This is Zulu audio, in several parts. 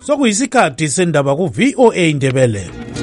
Sokuyisikhathi sendaba ku VOA Indebele.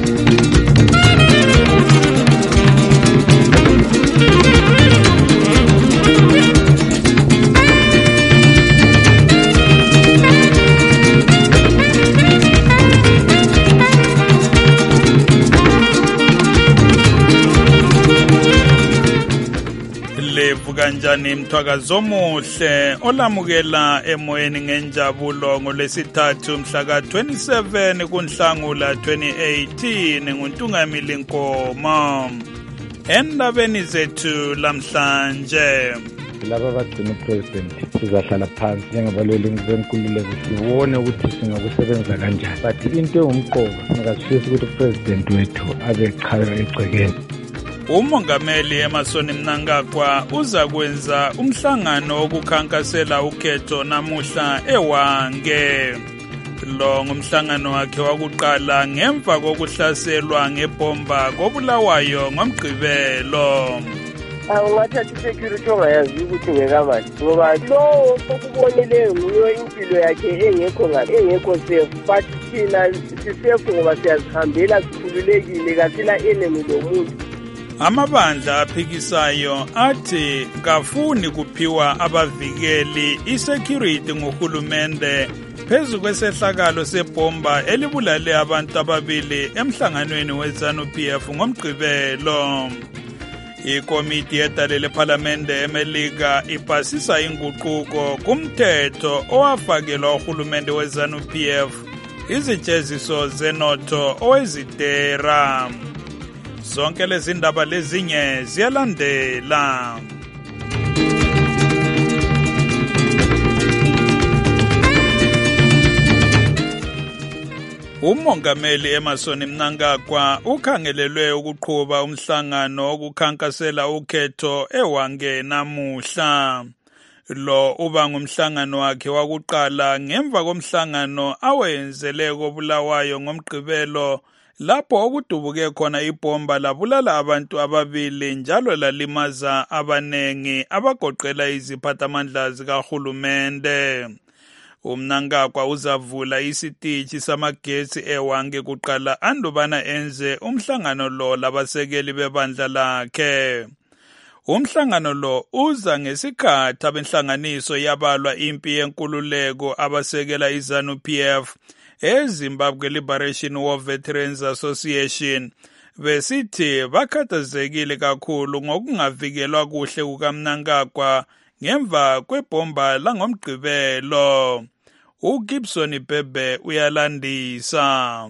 Kanjani mthwakazo omuhle olamukela emoyeni ngenjabulo ngolwesithathu mhla ka-27 kuNhlangula 2018 nguNtungamili Nkomo. Endabeni zethu lamhlanje, laba abagcina upresident sizahlala phansi njengabalweli benkululeko sibone ukuthi singakusebenza kanjani, but into engumqoka singasifisa ukuthi upresident wethu abe chayo egcekeni. Umongameli Emmerson Mnangagwa uza kwenza umhlangano wokukhankasela ukhetho namuhla eWange. Lo ngumhlangano wakhe wakuqala ngemva kokuhlaselwa ngebomba koBulawayo ngomgqibelo. Awungathathi security ongayazi ukuthi ngekabani ngoba lo okubonile nguyo impilo yakhe engekho safe, but thina sisafe ngoba siyazihambela sikhululekile kasila enemy lomuntu. Amabandla aphikisayo athi kafuni kuphiwa abavikeli isecurity ngohulumende phezu kwesehlakalo sebomba elibulale abantu ababili emhlanganweni weZANU-PF ngomgqibelo. Ikomiti yedale lephalamende eMelika ipasisa inguquko kumthetho owafakelwa uhulumende weZANU-PF izijeziso zenotho owezitera. Zonke lezi ndaba lezinye ziyalandela. Umongameli Emmerson Mnangagwa ukhangelelwe ukuqhuba umhlangano wokukhankasela ukhetho eWange namuhla. Lo uba ngumhlangano wakhe wakuqala ngemva komhlangano awenzele koBulawayo ngomgqibelo, lapho okudubuke khona ibomba labulala abantu ababili njalo lalimaza abanengi abagoqela iziphathamandla zikahulumende. Umnangagwa uzavula isitishi samagetsi eWange kuqala andubana enze umhlangano lo labasekeli bebandla lakhe. Umhlangano lo uza ngesikhathi abenhlanganiso yabalwa impi yenkululeko abasekela iZANU-PF eZimbabwe Liberation War Veterans Association besithi bakhathazekile kakhulu ngokungavikelwa kuhle kukaMnangagwa ngemva kwebomba langomgqibelo. uGibson Bhebe uyalandisa.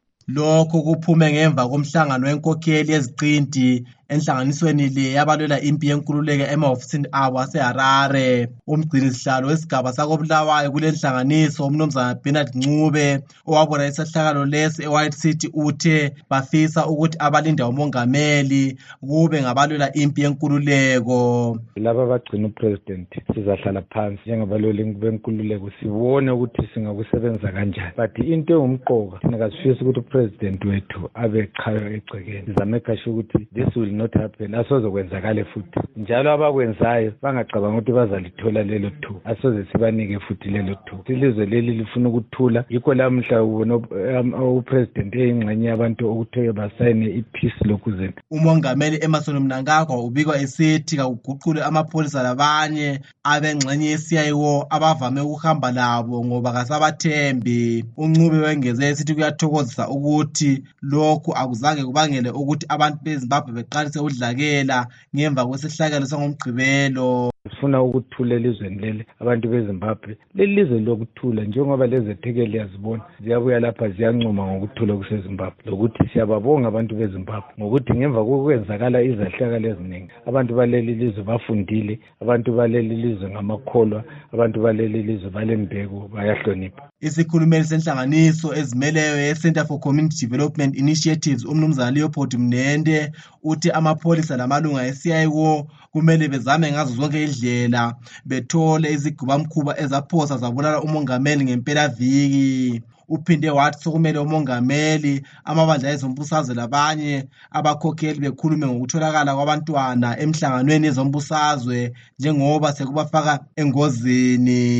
Lokho kuphume ngemva komhlangano wenkokheli yeziqinti enhlanganisweni le yabalwela impi yenkululeko emahofisini abo aseHarare. Umgcinisihlalo wesigaba sakoBulawayo kule nhlanganiso umnumzana Bernard Ncube owabona isehlakalo lesi eWhite City uthe bafisa ukuthi abalinda umongameli kube ngabalwela impi yenkululeko. Laba abagcina upresident sizahlala phansi njengabalweli benkululeko sibone ukuthi singakusebenza kanjani, but into engumqoka singasifisa ukuthi upresident wethu abe chayo egcekeni. Sizameka sure ukuthi this will not happen, asoze kwenzakale futhi. Njalo abakwenzayo bangacabanga ukuthi bazalithola lelo thuba, asoze sibanike futhi lelo thuba. Ilizwe leli lifuna ukuthula, yikho lamhla ubona upresident eyingxenye yabantu okuthiwe basayine ipeace lokuzeni. Umongameli Emmerson Mnangagwa ubikwa esithi kakuguqule amapholisa labanye abengxenye yeCIO abavame ukuhamba labo ngoba kasabathembi. uNcube wengeze esithi kuyathokozisa ukuthi lokhu akuzange kubangele ukuthi abantu beZimbabwe beqalise udlakela ngemva kwesehlakalo sangomgqibelo. Sifuna ukuthula elizweni leli, abantu beZimbabwe leli lizwe lokuthula njengoba lezethekeli yazibona ziyabuya lapha ziyancoma ngokuthula kuseZimbabwe, lokuthi siyababonga abantu beZimbabwe ngokuthi ngemva kokwenzakala izahlakalo eziningi abantu baleli lizwe bafundile, abantu baleli lizwe ngamakholwa, abantu baleli lizwe balembeko bayahlonipha. Isikhulumeli senhlanganiso ezimeleyo ye-Center for Community Development Initiatives umnumzana Leopold Mnende uthi amapholisa lamalunga eCIO kumele bezame ngazo zonke indlela bethole izigubamkhuba ezaphosa zabulala umongameli ngempelaviki. Uphinde wathi sokumele umongameli, amabandla ezombusazwe labanye abakhokheli bekhulume ngokutholakala kwabantwana emhlanganweni ezombusazwe njengoba sekubafaka engozini.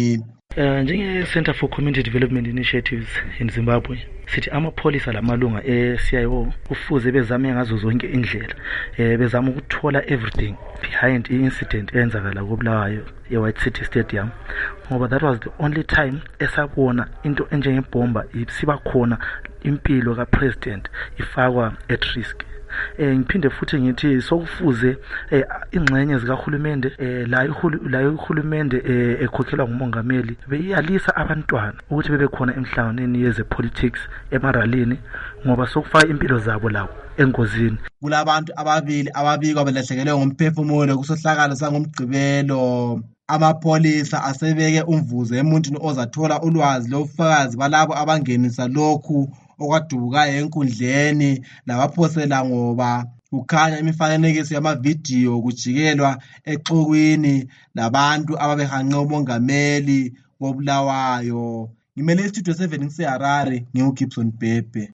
Njenge Center for Community Development Initiatives in Zimbabwe sithi amapholisa lamalunga e-CIO kufuze bezame ngazo zonke indlela bezama ukuthola everything behind i-incident eyenzakala koBulawayo e-White City Stadium, ngoba that was the only time esabona into enjengebomba isiba khona impilo kapresident ifakwa at risk. Ngiphinde futhi ngithi sokufuze ingxenye zikahulumende la uhulumende ekhokhelwa ngumongameli beyalisa abantwana ukuthi bebe khona emhlanganweni yeze politics emaralini ngoba sokufaka impilo zabo lawo engozini. Kulabantu ababili ababikwa belahlekelwe ngumphefumulo kusohlakalo sangomgqibelo. Amapolisa asebeke umvuzo emuntwini ozathola ulwazi lofakazi balabo abangenisa lokhu okwadubukayo enkundleni labaphosela ngoba kukhanya imifanekiso yamavidiyo kujikelwa exukwini labantu ababehanqe umongameli koBulawayo. Ngimele istudio 7 ngiseHarare, nginguGibson Bhebhe.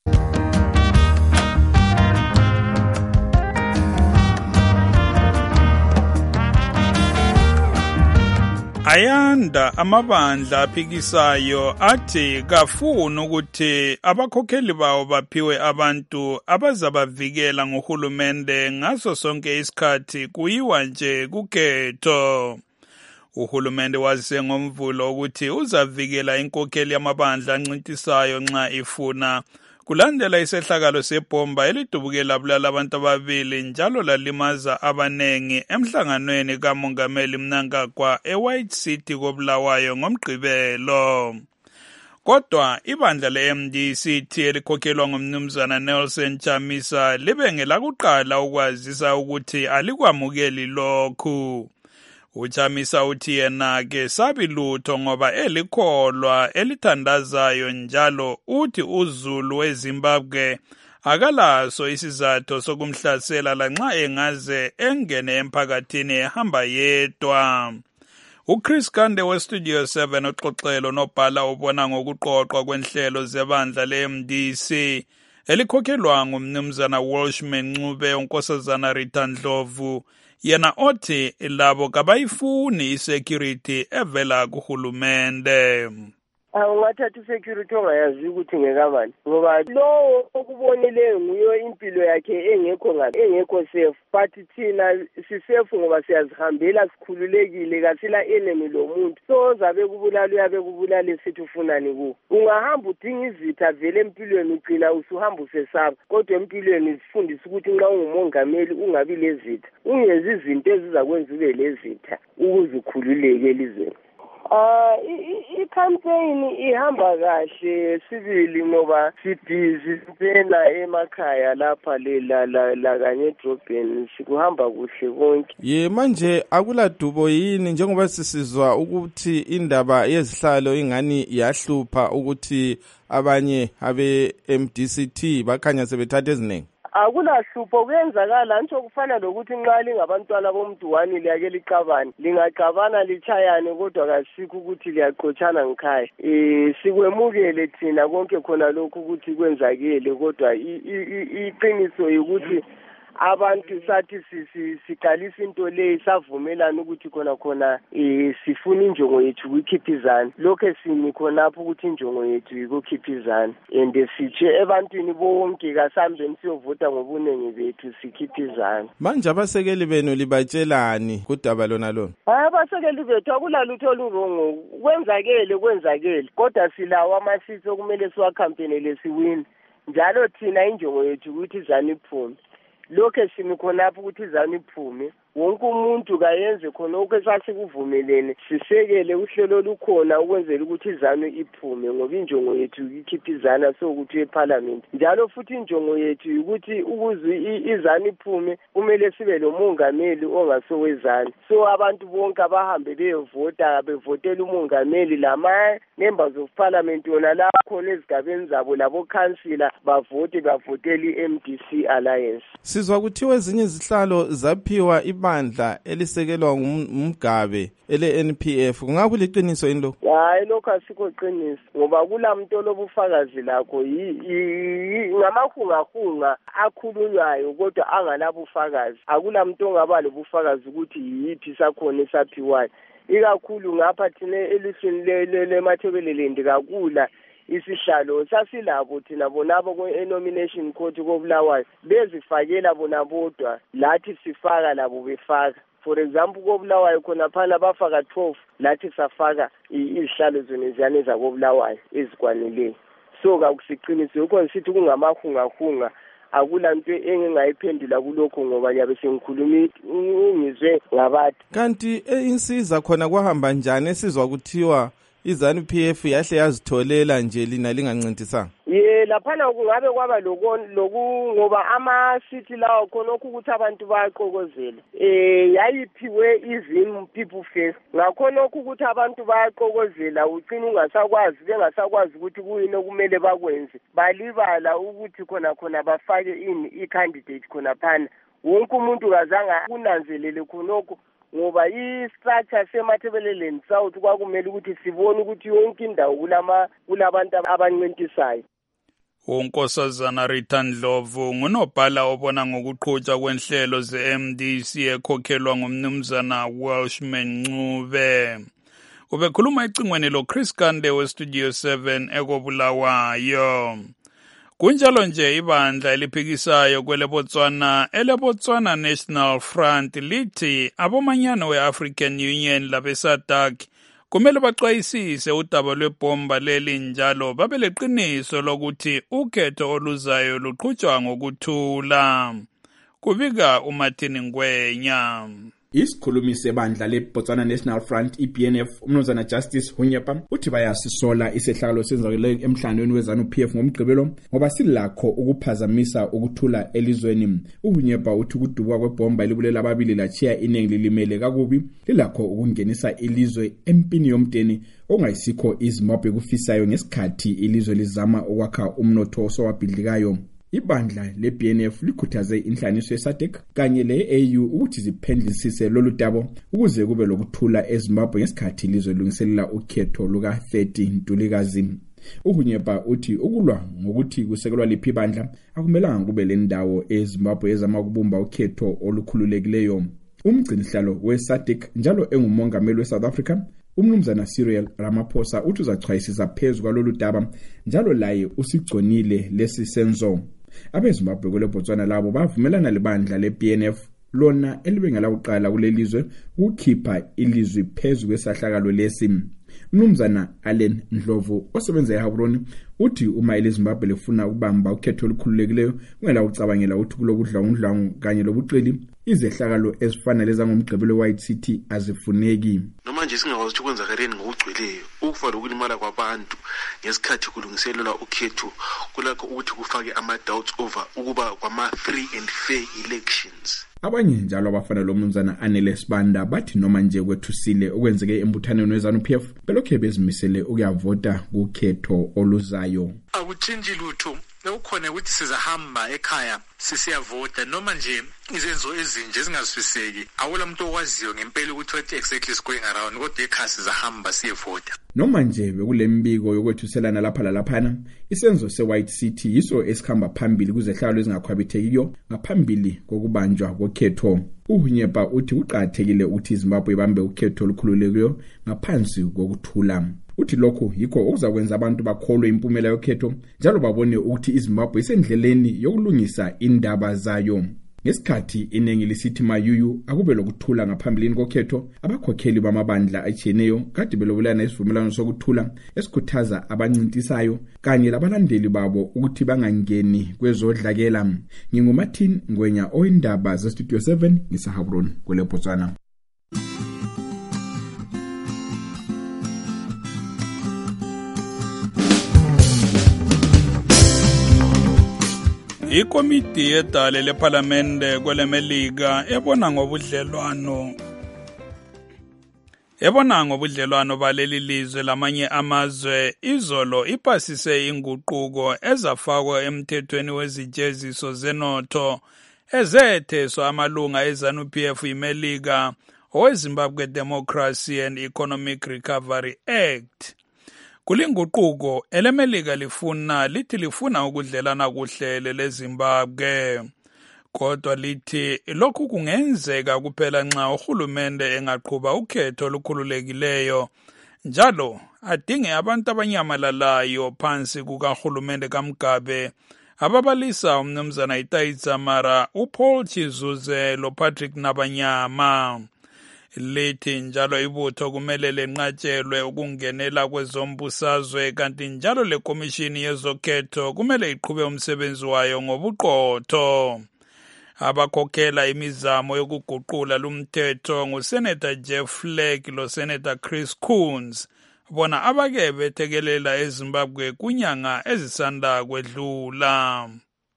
Ayanda amabandla aphikisayo athi kafuna ukuthi abakhokheli bawo baphiwe abantu abazabavikela ngohulumende ngaso sonke isikhathi kuyiwa nje kukhetho. Uhulumende wazise ngomvulo ukuthi uzavikela inkokheli yamabandla ancintisayo nxa ifuna, kulandela isehlakalo sebomba elidubuke labulala abantu ababili njalo lalimaza abanengi emhlanganweni kamongameli Mnangagwa eWhite City koBulawayo ngomgqibelo. Kodwa ibandla le-MDC elikhokhelwa ngumnumzana Nelson Chamisa libe ngelakuqala ukwazisa ukuthi alikwamukeli lokhu. Uchamisa uthi yena ke sabi lutho ngoba elikholwa elithandazayo njalo uthi uZulu weZimbabwe akalaso isizathu sokumhlasela lanxa engaze engene emphakathini ehamba yedwa. uChris Kande weStudio 7 uxoxelo nobhala ubona ngokuqoqwa kwenhlelo zebandla le-MDC elikhokhelwa ngumnumzana Walshman Ncube unkosazana Rita Ndlovu, yena othi labo kabayifuni isecurity evela kuhulumende. Ungathatha isecurity ongayazi ukuthi ngekabani ngoba lowo okubonileyo nguyo impilo yakhe engekho safe, but thina sisafe ngoba siyazihambela sikhululekile kasila enemy lo muntu. So zabe kubulala uyabe kubulala sithi ufunani ku. Ungahamba udinga izitha vele empilweni ugcina usuhamba usesaba, kodwa empilweni sifundisa ukuthi nxa ungumongameli ungabi lezitha, ungenzi izinto ezizakwenza ube lezitha ukuze ukhululeke elizweni. I-campaign ihamba kahle sibili ngoba sibhizi sipena emakhaya lapha la kanye edrobheni sikuhamba kuhle konke. Manje akuladubo yini njengoba sisizwa ukuthi indaba yezihlalo ingani yahlupha ukuthi abanye abe-MDCT bakhanya sebethatha eziningi? Akulahlupho kuyenzakala nje okufana lokuthi nxa lingabantwana bomuntu wani liyake liqabane, lingaqabana lichayane kodwa kasikho ukuthi liyaqotshana ngikhaya. Sikwemukele thina konke khona lokhu ukuthi kwenzakele, kodwa iqiniso ukuthi abantu sathi siqalisa into le savumelana ukuthi khona sifuna injongo yethu ukukhiphizana. Lokho simi khonapho ukuthi injongo yethu ukukhiphizana, and sitshe ebantwini bonke kasambe siyovota ngobunengi bethu sikhiphizana. Manje abasekeli benu libatshelani kudaba lona lona? Abasekeli bethu akulalutho olurongo, kwenzakele kodwa silawo amasitho okumele siwakhampenele siwini. Njalo thina injongo yethu ukuthi izani iphume. Lokho simi khonapho ukuthi izani iphume, wonke umuntu kayenze khona okwesasikuvumelene, sisekele uhlelo lukhona ukwenzela ukuthi izanu iphume ngoba injongo yethu ikhiphizana sokuthi eParliament. Njalo futhi injongo yethu ukuthi ukuze izanu iphume kumele sibe lomongameli ongasowezani. So abantu bonke abahambe bevotela umongameli lama members of parliament wona la khona ezigabeni zabo labo councillor bavotela iMDC Alliance. Sizwa kuthiwa ezinye izihlalo zaphiwa ibandla elisekelwa ngumgabe ele-NPF. Kungabe liqiniso yini lo? Hayi, lokho asikho qiniso ngoba kulamuntu lobufakazi lakho ngamahungahunga akhulunywayo kodwa angalabufakazi. Akulamuntu ongaba lobufakazi ukuthi yiphi sakhona esaphiwayo. ikakhulu ngapha thina elizweni lemathebelelendi kakula isihlalo sasilabo thina bonabo kwe-nomination court koBulawayo bezifakela bona bodwa lathi sifaka labo befaka. For example koBulawayo khona phana bafaka 12 lathi safaka izihlalo zoneziyane zakoBulawayo ezikwanileyo. So kakusiqinise ukho ngisithi kungamahungahunga akula nto engingayiphendula kulokho ngoba ngiyabe sengikhuluma ngizwe ngabathi. Kanti insiza khona kwahamba njani esizwa kuthiwa iZANU-PF yahle yazitholela nje lina lingancintisanga? Laphana kungabe kwaba loku ngoba ama-city lawo khonokho ukuthi abantu bayaqokozela. Yayiphiwe izim people first. Ngakhonokho ukuthi abantu bayaqokozela ucina bengasakwazi ukuthi kuyini okumele bakwenze. Balibala ukuthi khona bafake i-candidate khona phana. Wonke umuntu kazange kunanzelele khonokho ngoba i-structure semathebelelendi south kwakumele ukuthi sibone ukuthi yonke indawo kulabantu abancintisayo. uNkosazana Rita Ndlovu ngunobhala obona ngokuqhutshwa kwenhlelo ze-MDC ekhokhelwa ngumnumzana Welshman Ncube. Ubekhuluma ecingweni loChris Kande weStudio 7 ekoBulawayo. Kunjalo nje ibandla eliphikisayo elebotswana National Front lithi abomanyano we-African Union labeSADC kumele baxwayisise udaba lwebhomba leli njalo babeleqiniso lokuthi ukhetho oluzayo luqhutshwa ngokuthula. Kubika uMartin Ngwenya. Isikhulumi sebandla leBotswana National Front iBNF umnumzana Justice Hunyepa uthi bayasisola isehlakalo senzakeleyo emhlanganweni weZANU-PF ngomgqibelo ngoba silakho ukuphazamisa ukuthula elizweni. uHunyepa uthi ukudubwa kwebhomba elibulela ababili lachiya iningi lilimele kakubi lilakho ukungenisa ilizwe empini yomteni ongayisikho iZimbabwe kufisayo ngesikhathi ilizwe lizama ukwakha umnotho osowabhidlikayo. Ibandla leBNF likhuthaze inhlaniso yeSADC kanye le-AU ukuthi ziphendlisise lolu daba ukuze kube lokuthula eZimbabwe ngesikhathi ilizwe lungiselela ukhetho luka-30 Ntulikazi. uHunyepa uthi ukulwa ngokuthi kusekelwa liphi ibandla akumelanga kube le ndawo eZimbabwe ezama ukubumba ukhetho olukhululekileyo. Umgcinihlalo weSADC njalo engumongameli weSouth Africa umnumzana Cyril Ramaphosa uthi uzachwayisisa phezu kwalolu daba njalo laye usigconile lesi senzo. AbeZimbabwe kweleBotswana labo bavumelana lebandla leBNF lona elibengela uqala kulelizwe ukukhipha ilizwi phezu kwesahlakalo lesi. Mnumzana Allen Ndlovu osebenza eHaburoni uthi uma iLeZimbabwe lifuna ukubamba ukhetho olukhululekileyo kungela ucabangela ukuthi kulokudlangudlangu kanye lobuqili izehlakalo ezifana lezangomgqibelo weWhite City azifuneki. Noma nje singakwazi ukuthi kwenzakaleni ngokugcweleyo ukufa lokulimala kwabantu ngesikhathi kulungiselelwa ukhetho kulakho ukuthi kufake ama-doubts over ukuba kwama-free and fair elections. Abanye njalo abafana lo mnumzana Anele Sibanda bathi noma nje kwethusile okwenzeke embuthaneni weZANU-PF belokhe bezimisele ukuyavota kukhetho oluzayo. Akutshintshi lutho ukukhona ukuthi sizahamba ekhaya sisiyavota noma nje izenzo ezinje zingazwiseki awula muntu okwaziyo ngempela ukuthi what exactly is going around kodwa ekhaya sizahamba siyevota. Noma nje bekulembiko yokwethuselana lapha lalaphana isenzo seWhite City yiso esikhamba phambili kuzehlakalo ezingakhwabithekiyo ngaphambili kokubanjwa kokhetho. uHunyepa uthi uqathekile ukuthi iZimbabwe ibambe ukhetho olukhululekileyo ngaphansi kokuthula. Uthi lokho yikho okuzakwenza abantu bakholwe impumela yokhetho njalo babone ukuthi iZimbabwe isendleleni yokulungisa indaba zayo. Ngesikhathi iningi lisithi mayuyu akube lokuthula ngaphambilini kokhetho abakhokheli bamabandla atshiyeneyo kade belobulana isivumelwano sokuthula esikhuthaza abancintisayo kanye labalandeli babo ukuthi bangangeni kwezodlakela. NginguMartin Ngwenya oyindaba zeStudio 7 ngiseHaburoni kweleBotswana. Ikomiti yedale leParlamente kweleMelika ebona ngobudlelwano baleli lizwe lamanye amazwe izolo ipasise inguquko ezafakwa emthethweni wezijeziso zenotho ezetheswa amalunga eZANU-PF iMelika oweZimbabwe Democracy and Economic Recovery Act. Kulinguquko eleMelika lifuna ukudlelana kuhle leZimbabwe. kodwa lithi lokhu kungenzeka kuphela nxa uhulumende engaqhuba ukhetho olukhululekileyo njalo adinge abantu abanyamalalayo phansi kukahulumende kaMugabe ababalisa umnumzana Itai Dzamara, uPaul Chizuze loPatrick Nabanyama. Lithi njalo ibutho kumele lenqatshelwe ukungenela kwezombusazwe kanti njalo lekomishini yezokhetho kumele iqhube umsebenzi wayo ngobuqotho. Abakhokhela imizamo yokuguqula lumthetho nguSenator Jeff Flake loSenator Chris Coons, bona abake bethekelela eZimbabwe kunyanga ezisanda kwedlula.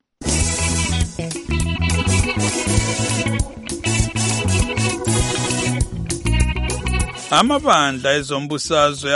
Amabandla ezombusazwe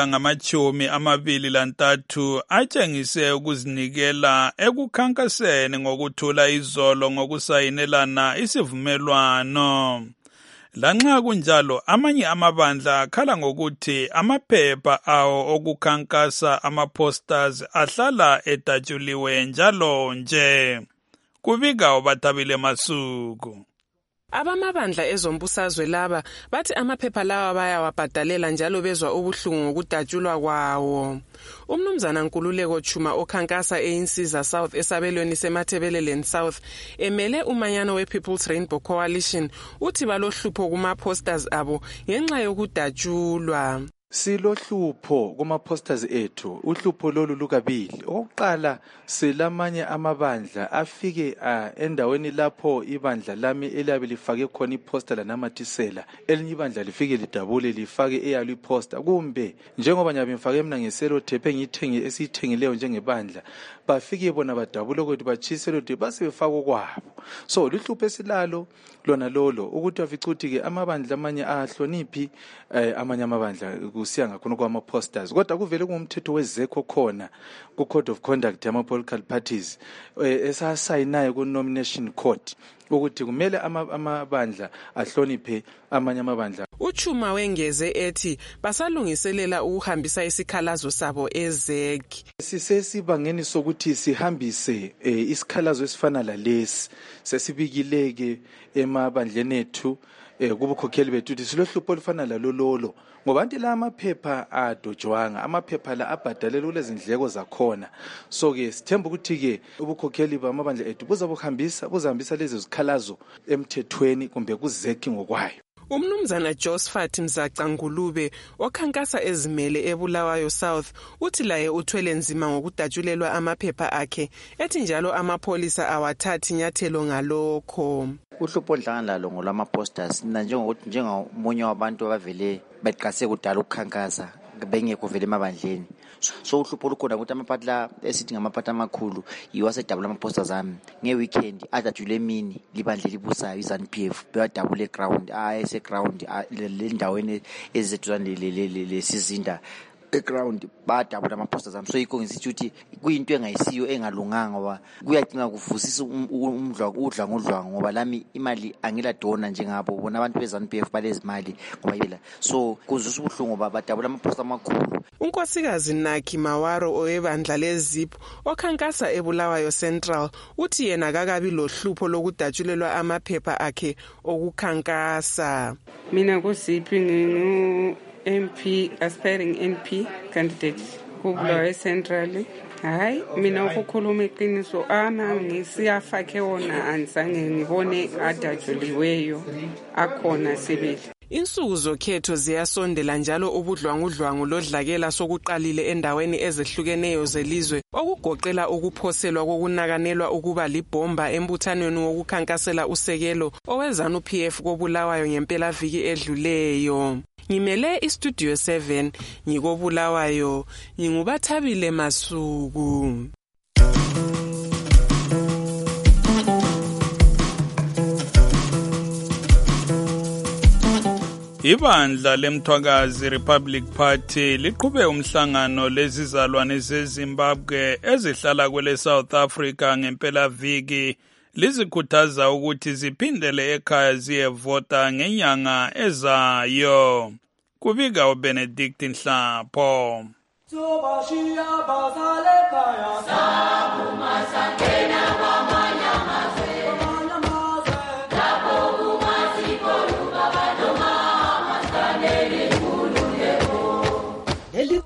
angama-23 atshengise ukuzinikela ekukhankaseni ngokuthula izolo ngokusayinelana isivumelwano. Lanxa kunjalo amanye amabandla akhala ngokuthi amaphepha awo okukhankasa ama-posters ahlala edatshuliwe njalo nje. Kubika uBathabile Masuku. Abamabandla ezombusazwe laba bathi amaphepha lawa bayawabhadalela njalo bezwa ubuhlungu ngokudatshulwa kwawo. Umnumzana Nkululeko Chuma okhankasa eInsiza South esabelweni seMathebeleleni South emele umanyano we-People's Rainbow Coalition uthi balohlupho kuma-posters abo ngenxa yokudatshulwa. Silohlupho kuma-posters ethu, uhlupho lolu lukabili. Okokuqala silamanye amabandla afike endaweni lapho ibandla lami eliyabe lifake khona iposter lanamathisela, elinye ibandla lifike lidabule lifake eyalo iposter, kumbe njengoba nyabe ngifake mina ngeselo tape esiyithengileyo njengebandla, bafike bona badabule ukuthi batshiselo tape basebefaka kwabo. So luhlupho esilalo lona lolo ukuthi afica ukuthi ke amabandla amanye ahloniphi amanye amabandla kusiya ngakhona kwama-posters, kodwa kuvele kungumthetho wezekho khona ku-Code of Conduct yama-political parties esasayinayo ku-Nomination Court ukuthi kumele amabandla ahloniphe amanye amabandla. Uchuma wengeze ethi basalungiselela ukuhambisa isikhalazo sabo ezek. Sisesibangeni sokuthi sihambise isikhalazo esifana lalesi sesibikileke emabandleni ethu kubukhokheli bethu ukuthi silohlupho olufana lalololo ngoba anti la amaphepha adojwanga, amaphepha la abhadalela kulezindleko zakhona. So ke sithemba ukuthi ke ubukhokheli bamabandla ethu buzahambisa lezi zikhalazo emthethweni kumbe kuzeki ngokwayo. Umnumzana Josephat Mzaca Ngulube okhankasa ezimele eBulawayo South uthi laye uthwele nzima ngokudatshulelwa amaphepha akhe, ethi njalo amapholisa awathathi nyathelo ngalokho. Uhlupho oludlanga lalo ngolama-posters njengomunye wabantu abavele beqase kudala ukukhankasa bengekho vele emabandleni. So uhlupho olukhona ukuthi amaphatla esithi ngamaphatla amakhulu yiwo asedabula ama-posters ami nge-weekend adatshule emini libandle libusayo iZANU-PF bewadabula eground eseground lendaweni eziseduzane lesizinda eground badabula ama-posters ami. So yikho ngisithi ukuthi kuyinto engayisiyo engalunganga ngoba kuyadinga kuvusisa udlwangu ngoba lami imali angiladona njengabo bona abantu beZANU-PF balezimali ngoba yela. So kuzwisa ubuhlungu ngoba badabula ama-posters amakhulu. Unkosikazi Naki Mawaro owebandla leZIP okhankasa eBulawayo Central uthi yena kakabi lohlupho lokudatshulelwa amaphepha akhe okukhankasa. Mina kuZIP ngingu MP aspiring MP candidate kuBulawayo Central. Hayi mina ukukhuluma iqiniso ngisiyafake wona anzange ngibone adatshuliweyo akhona sebele. Insuku zokhetho ziyasondela njalo ubudlwangudlwangu lodlakela sokuqalile endaweni ezehlukeneyo zelizwe okugoqela ukuphoselwa kokunakanelwa ukuba libhomba embuthanweni wokukhankasela usekelo oweZANU-PF koBulawayo ngempelaviki edluleyo. Ngimele iStudio 7 ngikoBulawayo, nginguBathabile Masuku. Ibandla lemthwakazi Republic Party liqhube umhlangano lezizalwane zeZimbabwe ezihlala kwele South Africa ngempelaviki lizikhuthaza ukuthi ziphindele ekhaya ziyevota ngenyanga ezayo. Kubika uBenedict Nhlapho.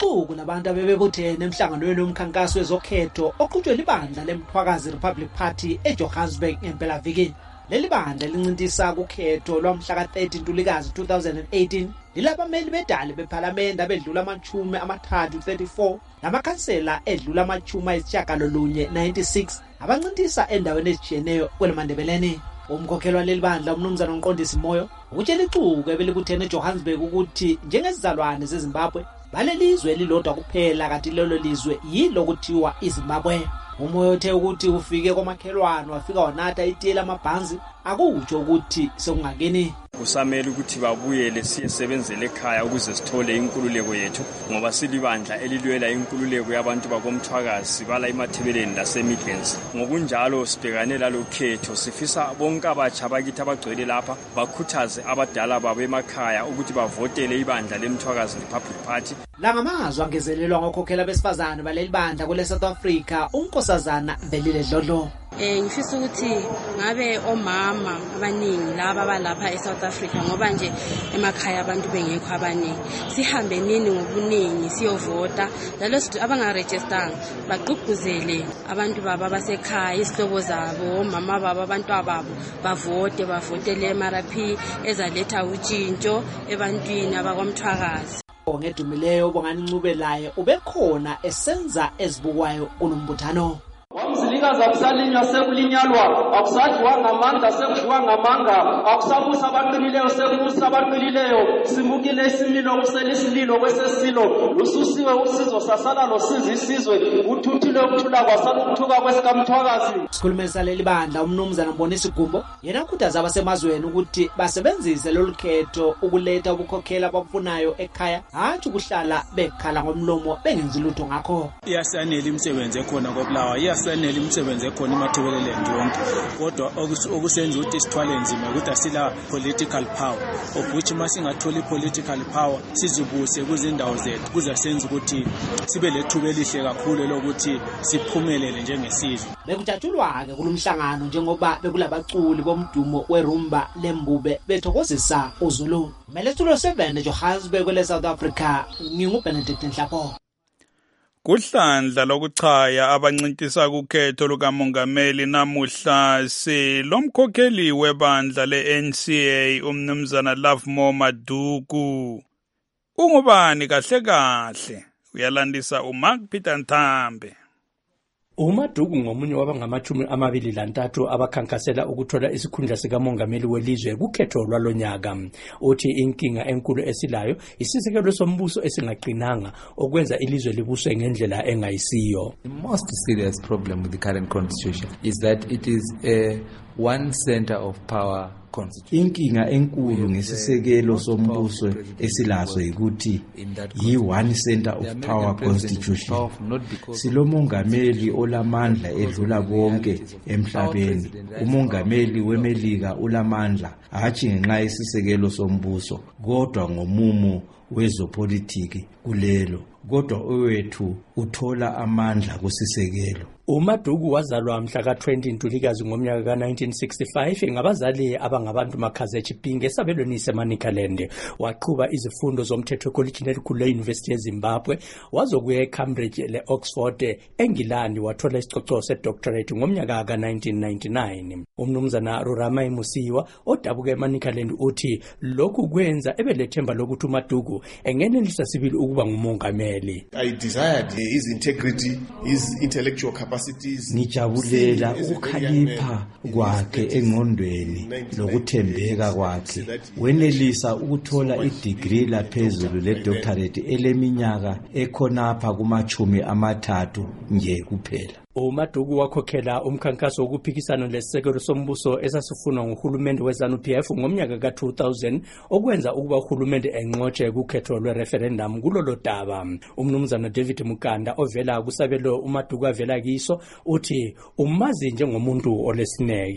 Lixuku nabantu abebebuthene emhlanganweni womkhankaso wezokhetho oqhutshwe libandla leMthwakazi Republic Party eJohannesburg ngempelaviki. Leli bandla lincintisa kukhetho lwamhla ka-13 Ntulikazi 2018 lilabameli bedali bePhalamende abedlula amachumi amathathu 34 namakhansela edlula amachumi ayisishiyagalolunye 96 abancintisa endaweni ezijiyeneyo kweleMandebeleni. Umkhokheli waleli bandla umnumzana uNqondisi Moyo utshela ixuku ebelibuthene eJohannesburg ukuthi njengezizalwane zeZimbabwe balelizwe elilodwa kuphela kanti lelo lizwe yilo kuthiwa iZimbabwe. Umoyo uthe ukuthi ufike komakhelwane wafika wanatha itiye lamabhanzi akutsho ukuthi sekungakeni. Kusamele ukuthi babuyele siyesebenzele ekhaya ukuze sithole inkululeko yethu ngoba silibandla elilwela inkululeko yabantu bakoMthwakazi bala eMathebeleni laseMidlands. Ngokunjalo sibhekanela lokhetho sifisa bonke abatsha bakithi abagcwele lapha bakhuthaze abadala babo emakhaya ukuthi bavotele ibandla leMthwakazi Republic Party. La ngamazwi angezelelwa ngokhokhela besifazane baleli bandla kule South Africa uNkosazana Velile Dlodlo. Ngifisa ukuthi ngabe omama abaningi laba balapha eSouth Africa ngoba nje emakhaya abantu bengekho abaningi sihambe nini ngobuningi siyovota njalo sithi abangaregisteranga bagqugquzele abantu baba basekhaya isihlobo zabo mama baba abantu ababo bavotele MRP ezaletha utshintsho ebantwini abakwamthwakazi. Ongedumileyo Bongani Ncubelayo ubekhona esenza ezibukwayo kunombuthano. Umzilikazi akusalinywa sekulinyalwa, akusadliwa ngamandla sekudliwa ngamanga, akusabusa abaqinileyo sekubusa abaqinileyo, simukile isimilo kusela isililo kwesesilo, lususiwe usizo sasala losiza isizwe, uthuthile ukuthula kwasala ukuthuka kwesikaMthwakazi. Sikhulumisa leli bandla umnumzana Mbonisi Gumbo yena ukhuthaza abasemazweni ukuthi basebenzise lolu khetho ukuletha ubukhokhela ababufunayo ekhaya hathi ukuhlala bekhala ngomlomo bengenzi lutho ngakho. Iyasanele imisebenzi ekhona koBulawayo, iyasanele imisebenzi ekhona eMathebeleni yonke, kodwa okusenza ukuthi sithwale nzima ukuthi asila political power, of which masingatholi political power sizibuse kuzindawo zethu kuze senze ukuthi sibe lethuba elihle kakhulu lokuthi siphumelele njengesizwe. Bekujatshulwa ke kulomhlangano njengoba bekulabaculi bomdumo weRumba leMbube bethokozisa uZulu. Melethulo 7 eJohannesburg kwele South Africa nginguBenedict Nhlapo. Kuhlandla lokuchaya abancintisa kukhetho lukamongameli namuhla silomkhokheli webandla leNCA umnumzana Lovemore Maduku. Ungubani kahle kahle uyalandisa uMark Peter Nthambe. uMaduku ngomunye wabangamachumi 23 abakhankasela ukuthola isikhundla sikamongameli welizwe kukhetho lwalonyaka. Uthi inkinga enkulu esilayo isisekelo sombuso esingaqinanga okwenza ilizwe libuswe ngendlela engayisiyo. The most serious problem with the current constitution is that it is a one center of power. Inkinga enkulu ngesisekelo sombuso esilaso ukuthi yi-one center of power constitution. Silomongameli olamandla edlula bonke emhlabeni. Umongameli weMelika ulamandla hatshi ngenxa yesisekelo sombuso kodwa ngomumo wezopolitiki kulelo. Kodwa owethu uthola amandla kusisekelo. uMaduku wazalwa mhla ka-20 Ntulikazi ngomnyaka ka-1965 ngabazali abangabantu Makhaza Chipinge esabelweni seManicaland. Waqhuba izifundo zomthetho ekolejini elikhulu le-University yeZimbabwe wazokuya eCambridge le-Oxford eNgilandi wathola isicoco sedoctorate ngomnyaka ka-1999. Umnumzana Ruramai Musiwa odabuka eManicaland uthi lokhu kwenza ebelethemba lokuthi uMaduku engenelisa sibili ukuba ngumongameli. I desired his integrity, his intellectual capacity. Nijabulela ukukhalipha kwakhe engqondweni lokuthembeka kwakhe. Wenelisa ukuthola idegree laphezulu le-doctorate eleminyaka ekhonapha kumachumi 3 nje kuphela. uMaduku wakhokhela umkhankaso wokuphikisana lesisekelo sombuso esasifunwa nguhulumende weZANU-PF ngomnyaka ka-2000 okwenza ukuba uhulumende enqotshe kukhetho lwe-referendum kulolo daba. Umnumzana David Mukanda ovela kusabelo uMaduku avela kiso uthi umazi njengomuntu olesineke.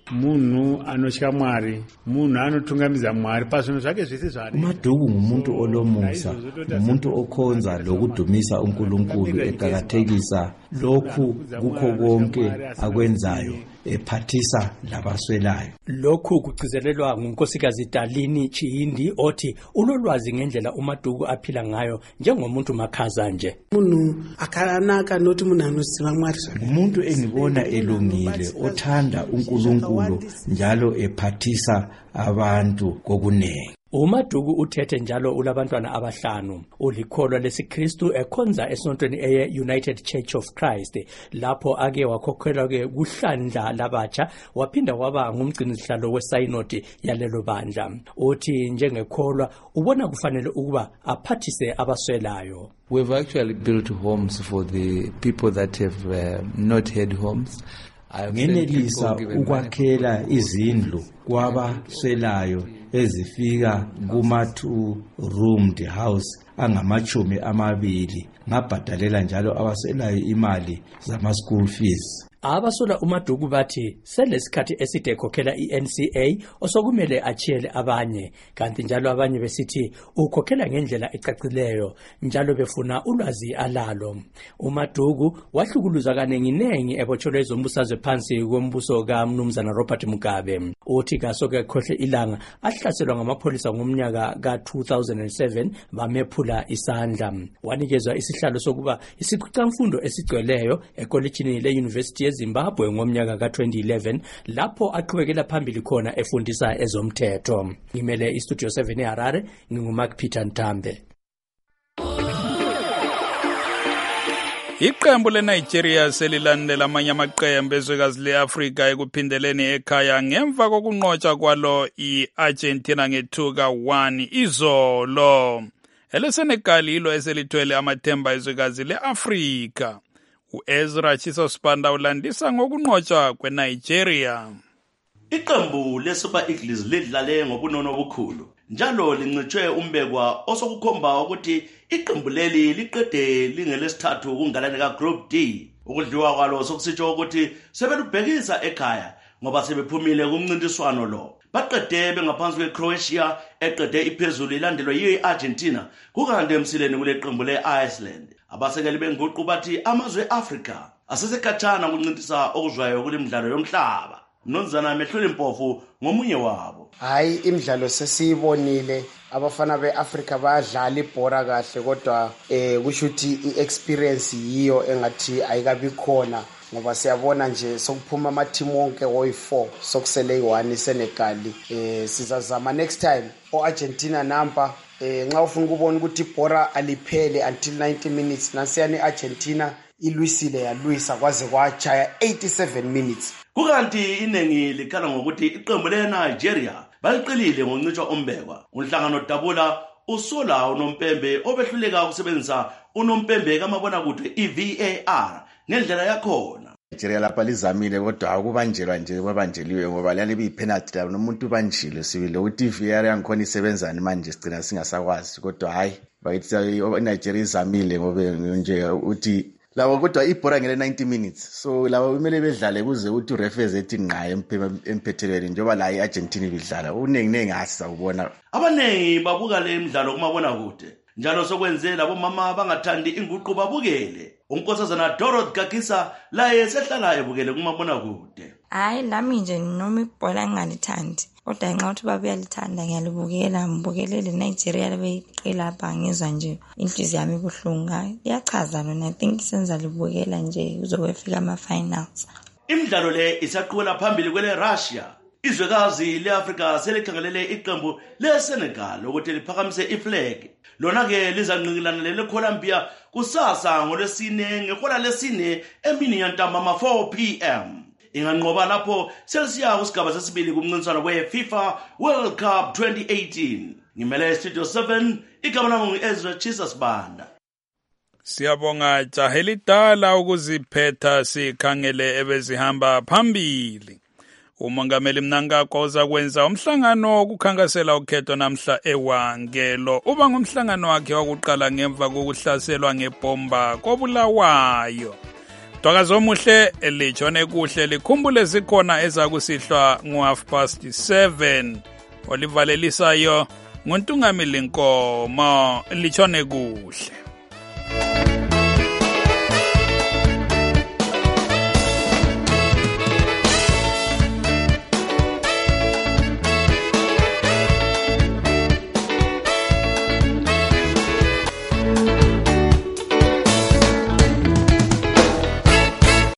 munhu anotya Mwari, munhu anotungamidza Mwari pazvinhu zvake zvese zvaari. uMaduku ngumuntu olomusa, umuntu okhonza lokudumisa uNkulunkulu, eqakathekisa lokhu kukho konke akwenzayo, ephathisa labaswelayo. Lokhu kugcizelelwa ngunkosikazi Dalini Chihindi othi unolwazi ngendlela uMaduku aphila ngayo njengomuntu makhaza nje. Munhu akanaka noti munhu anoziva Mwari. Umuntu engibona elungile, othanda uNkulunkulu njalo ephathisa abantu kokunengi. uMaduku uthethe njalo ulabantwana abahlanu, ulikholwa lesiKristu ekhonza esontweni eye-United Church of Christ, lapho ake wakhokhelwa-ke kuhlandla labatsha, waphinda waba ngumgcinisihlalo wesayinodi yalelo bandla. Uthi njengekholwa ubona kufanele ukuba aphathise abaswelayo. We've actually built homes for the people that have not had homes. Ngenelisa ukwakhela izindlu kwabaswelayo ezifika kuma-2-roomed house angama-20, ngabhadalela njalo abaswelayo imali zama-school fees. Abasola uMaduku bathi selesikhathi eside ekhokhela iNCA osokumele achiyele abanye, kanti njalo abanye besithi ukhokhela ngendlela ecacileyo njalo befuna ulwazi alalo. uMaduku wahlukuluza kanenginengi ebotshelwe ezombusazwe phansi kombuso kaMnumzana Robert Mugabe. Uthi kasoke khohle ilanga ahlaselwa ngamapholisa ngomnyaka ka-2007 bamephula isandla. Wanikezwa isihlalo sokuba isiqhaqamfundo esigcweleyo ekolejini le-University eZimbabwe ngomnyaka ka-2011 lapho aqhubekela phambili khona efundisa ezomthetho. Ngimele iStudio 7 eHarare, nginguMark Peter Ntambe. Iqembu leNigeria selilandela amanye amaqembu ezwekazi le-Afrika ekuphindeleni ekhaya ngemva kokunqotshwa kwalo i-Argentina nge-2-1 izolo. EleSenegal yilo eselithwele amathemba ezwekazi le-Afrika. U-Ezra Chisosipanda ulandisa ngokunqotshwa kweNigeria. Iqembu leSuper Eagles lidlale ngobunono obukhulu njalo lincitshwe umbekwa osokukhomba ukuthi iqembu leli liqede lingelesithathu kungalane ka-Group D. Ukudliwa kwalo sokusitsho ukuthi sebelubhekisa ekhaya ngoba sebephumile kumncintiswano lo. Baqede bengaphansi kweCroatia eqede iphezulu ilandelwa yi-Argentina kukanti emsileni kule qembu le-Iceland. Abasekeli benguqu bathi amazwe e-Afrika asesekhathana ukuncintisa okuzwayo kule midlalo yomhlaba. Mnumzana Mehluli Mpofu ngomunye wabo. Hayi imidlalo sesiyibonile, abafana beAfrika bayadlala ibhora kahle kodwa kusho ukuthi iexperience yiyo engathi ayikabi khona ngoba siyabona nje sokuphuma ama-team wonke oyi-4 sokusele i-1 iSenegal. Sizazama next time o-Argentina nampa nxa ufuna ukubona ukuthi ibhora aliphele until 90 minutes nasiyani i-Argentina ilwisile yalwisa kwaze kwajaya 87 minutes. Kukanti iningi likhala ngokuthi iqembu leNigeria baliqilile ngoncitshwa ombekwa. Unhlangano dabula usola unompembe obehluleka ukusebenzisa unompembe kamabona kude i-VAR ngendlela yakhona. Nigeria lapha lizamile kodwa akubanjelwa nje babanjeliwe ngoba lali biyipenalty la nomuntu ubanjile sibile ukuthi i-VAR yangikhona isebenzani manje sigcina singasakwazi kodwa hayi bayithi iNigeria izamile ngoba nje uthi labo kodwa ibhora ngele 90 minutes so labo kumele bedlale kuze uthi urefers ethi ngqa emphethelweni njengoba la iArgentina ibidlala unenginengi asizawubona. Abanengi babuka le midlalo kumabona kude njalo sokwenze labo mama bangathandi inguqu babukele. Unkosazana Dorothy Gagisa laye sehlala ebukele kumabona kude. Hayi lami nje noma ibhola ngingalithandi kodwa nxa uthi babuyalithanda ngiyalibukela, ngibukelele Nigeria lebeyiqela lapha ngizwa nje inhliziyo yami ibuhlungu. Hayi liyachaza lona, I think senza libukela nje uzobefika ama-finals. Imidlalo le isaqhubela phambili kwele Russia. Izwekazi le-Afrika selikhangelele iqembu le-Senegal ukuthi liphakamise iflag. Lona-ke lizanqikilana lele-Colombia kusasa ngolwesine ngehola lesine emini yantambama 4 p.m. Inganqoba lapho selisiya kusigaba sesibili kumncintiswano we-FIFA World Cup 2018. Ngimele Studio 7 igama lami ngu-Ezra Chisosipanda. Siyabonga jahelidala ukuziphetha sikhangele ebezihamba phambili. Umongameli Mnangagwa uzakwenza umhlangano wokukhankasela ukhetho namhla eWangelo. Uba ngumhlangano wakhe wokuqala ngemva kokuhlaselwa ngebomba koBulawayo. Twakazi omuhle lijone kuhle likhumbule zikhona ezakusihlwa ngo7:30 olivalelisayo nguNtungamili Nkomo lijone kuhle.